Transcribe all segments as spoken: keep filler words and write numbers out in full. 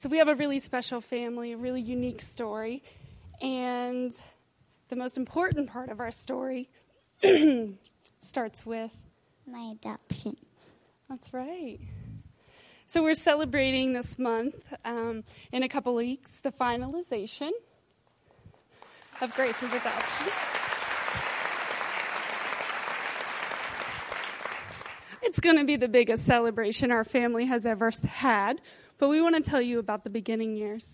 So we have a really special family, a really unique story. And the most important part of our story starts with my adoption. That's right. So we're celebrating this month, um, in a couple weeks, the finalization of Grace's adoption. It's going to be the biggest celebration our family has ever had, but we want to tell you about the beginning years.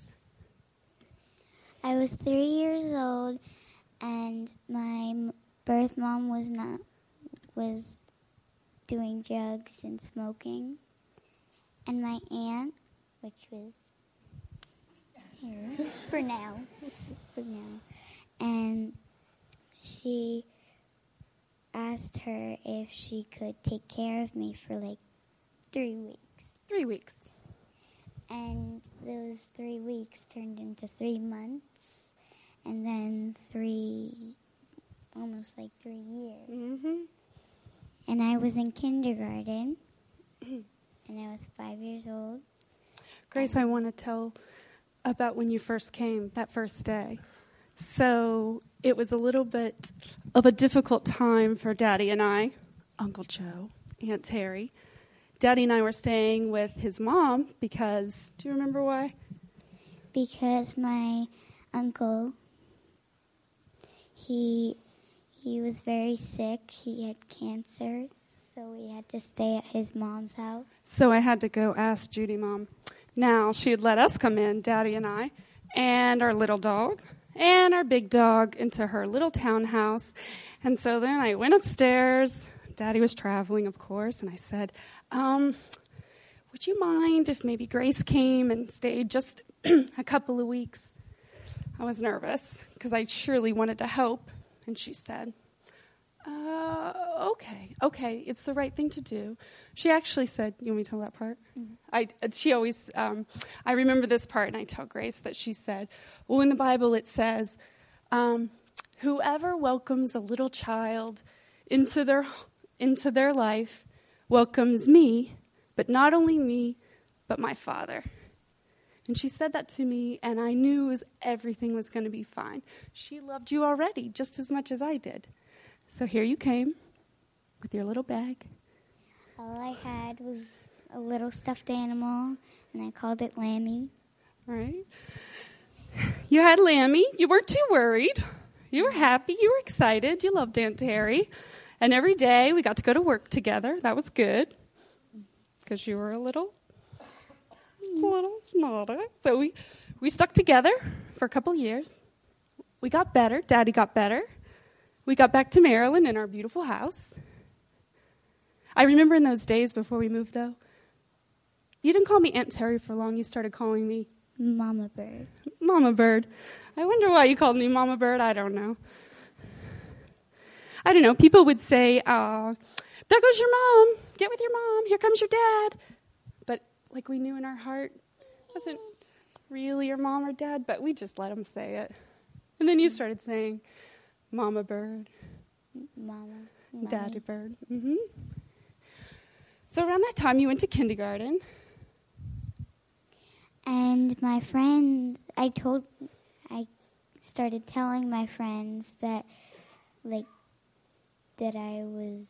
I was three years old, and my birth mom was not was doing drugs and smoking, and my aunt, which was here for now, for now, and she asked her if she could take care of me for like three weeks. Three weeks. And those three weeks turned into three months, and then three, almost like three years. Mm-hmm. And I was in kindergarten, and I was five years old. Grace, I want to tell about when you first came, that first day. So it was a little bit of a difficult time for Daddy and I, Uncle Joe, Aunt Terry. Daddy and I were staying with his mom because, do you remember why? Because my uncle, he he was very sick. He had cancer, so we had to stay at his mom's house. So I had to go ask Judy Mom. Now, she had let us come in, Daddy and I, and our little dog, and our big dog into her little townhouse. And so then I went upstairs. Daddy was traveling, of course, and I said, um, would you mind if maybe Grace came and stayed just a couple of weeks? I was nervous because I surely wanted to help. And she said, uh, okay, okay, it's the right thing to do. She actually said, you want me to tell that part? Mm-hmm. I, she always, um, I remember this part, and I tell Grace that she said, well, in the Bible it says, um, whoever welcomes a little child into their into their life welcomes me, but not only me, but my Father. And she said that to me, and I knew was, everything was going to be fine. She loved you already just as much as I did. So here you came with your little bag. All I had was a little stuffed animal, and I called it Lammy. Right. You had Lammy. You weren't too worried. You were happy. You were excited. You loved Aunt Terry. And every day we got to go to work together. That was good because you were a little, a little naughty. So we, we stuck together for a couple years. We got better. Daddy got better. We got back to Maryland in our beautiful house. I remember in those days before we moved, though, you didn't call me Aunt Terry for long. You started calling me Mama Bird. Mama Bird. I wonder why you called me Mama Bird. I don't know. I don't know. People would say, uh, there goes your mom. Get with your mom. Here comes your dad. But like we knew in our heart, it wasn't really your mom or dad, but we just let them say it. And then you started saying, Mama Bird. Mama. Daddy Bird. Mm-hmm. So around that time, you went to kindergarten. And my friends, I told, I started telling my friends that, like, that I was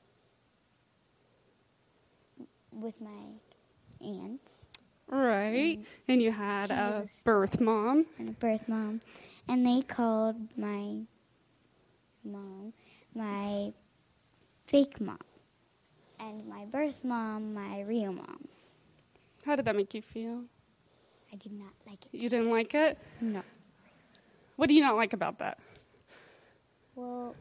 with my aunt. Right. And, and you had a birth mom. And a birth mom. And they called my mom my fake mom. And my birth mom my real mom. How did that make you feel? I did not like it. You didn't like it? No. What do you not like about that? Well,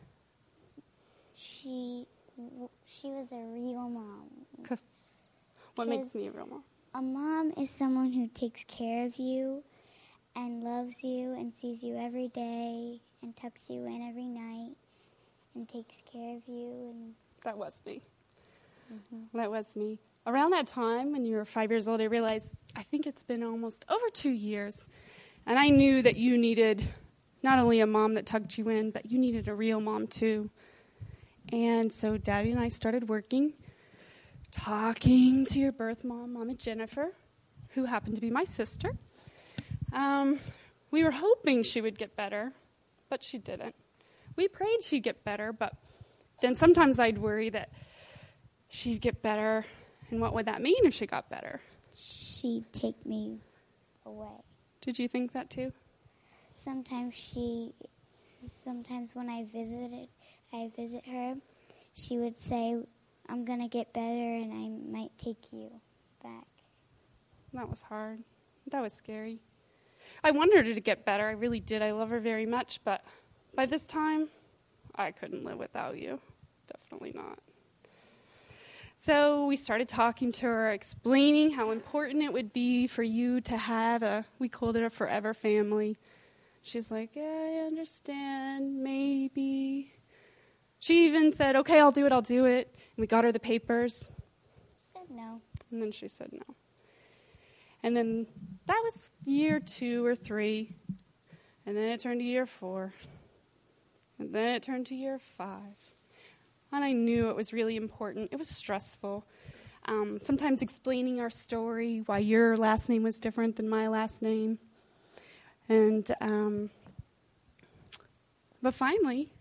she she was a real mom. Cause what makes me a real mom? A mom is someone who takes care of you and loves you and sees you every day and tucks you in every night and takes care of you. And that was me. Mm-hmm. That was me. Around that time, when you were five years old, I realized I think it's been almost over two years, and I knew that you needed not only a mom that tucked you in, but you needed a real mom too. And so Daddy and I started working, talking to your birth mom, Mama Jennifer, who happened to be my sister. Um, we were hoping she would get better, but she didn't. We prayed she'd get better, but then sometimes I'd worry that she'd get better, and what would that mean if she got better? She'd take me away. Did you think that too? Sometimes she, sometimes when I visited, I visit her, she would say, I'm going to get better and I might take you back. That was hard. That was scary. I wanted her to get better. I really did. I love her very much, but by this time, I couldn't live without you. Definitely not. So we started talking to her, explaining how important it would be for you to have a, we called it a forever family. She's like, yeah, I understand, maybe. She even said, okay, I'll do it, I'll do it. And we got her the papers. Said no. And then she said no. And then that was year two or three. And then it turned to year four. And then it turned to year five. And I knew it was really important. It was stressful. Um, sometimes explaining our story, why your last name was different than my last name. And, um, but finally,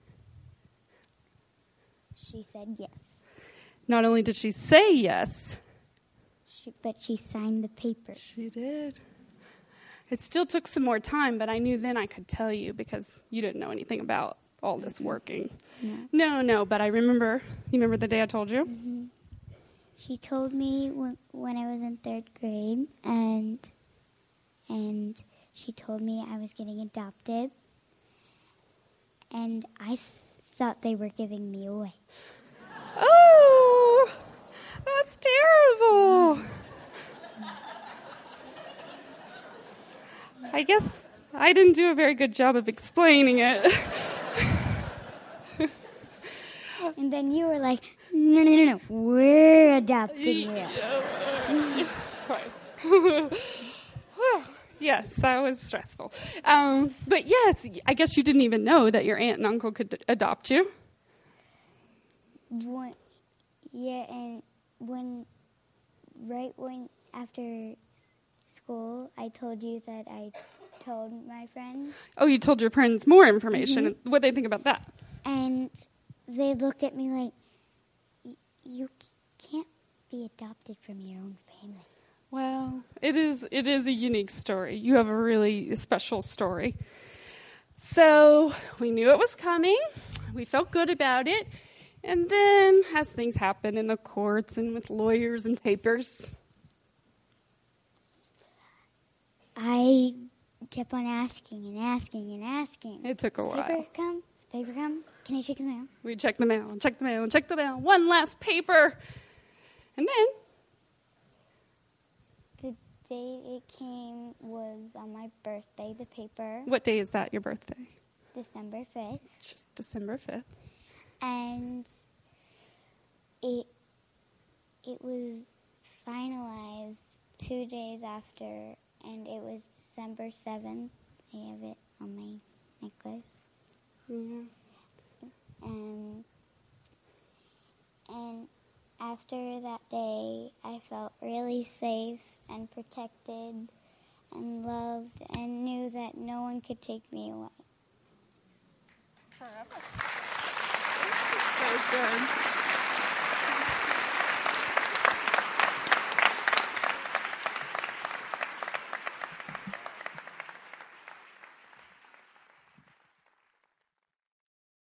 she said yes. Not only did she say yes, she, but she signed the paper. She did. It still took some more time, but I knew then I could tell you because you didn't know anything about all this working. No, no, no but I remember, you remember the day I told you? Mm-hmm. She told me when, when I was in third grade, and and she told me I was getting adopted, and I th- thought they were giving me away. Oh, that's terrible. I guess I didn't do a very good job of explaining it. And then you were like, no, no, no, no, we're adopting you. Yes, that was stressful. Um, but yes, I guess you didn't even know that your aunt and uncle could adopt you. When, yeah, and when, right when, after school, I told you that I told my friends. Oh, you told your friends more information. Mm-hmm. What did they think about that? And they looked at me like, you can't be adopted from your own family. Well, it is it is a unique story. You have a really special story. So we knew it was coming. We felt good about it. And then as things happen in the courts and with lawyers and papers, I kept on asking and asking and asking. It took a Does while. Paper come? Does paper come? Can I check the mail? We checked the mail and checked the mail and checked the mail. One last paper. And then the day it came was on my birthday, the paper. What day is that, your birthday? December fifth. Just December fifth. And it it was finalized two days after, and it was December seventh. I have it on my necklace. Yeah. And and after that day, I felt really safe and protected and loved and knew that no one could take me away. Forever. That was good.